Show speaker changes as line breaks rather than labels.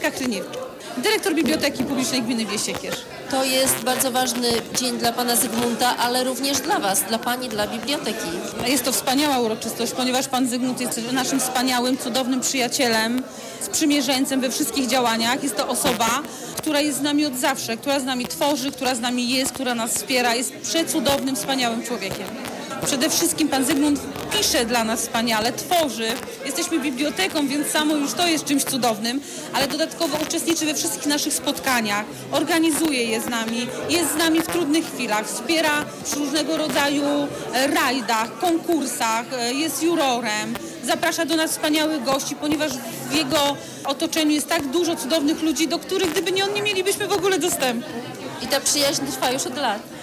Biblioteka Kryniewki. Dyrektor Biblioteki Publicznej Gminy Wiesikierz.
To jest bardzo ważny dzień dla pana Zygmunta, ale również dla was, dla pani, dla biblioteki.
Jest to wspaniała uroczystość, ponieważ pan Zygmunt jest naszym wspaniałym, cudownym przyjacielem, sprzymierzeńcem we wszystkich działaniach. Jest to osoba, która jest z nami od zawsze, która z nami tworzy, która z nami jest, która nas wspiera. Jest przecudownym, wspaniałym człowiekiem. Przede wszystkim pan Zygmunt pisze dla nas wspaniale, tworzy. Jesteśmy biblioteką, więc samo już to jest czymś cudownym, ale dodatkowo uczestniczy we wszystkich naszych spotkaniach, organizuje je z nami, jest z nami w trudnych chwilach, wspiera w różnego rodzaju rajdach, konkursach, jest jurorem, zaprasza do nas wspaniałych gości, ponieważ w jego otoczeniu jest tak dużo cudownych ludzi, do których gdyby nie on, nie mielibyśmy w ogóle dostępu.
I ta przyjaźń trwa już od lat.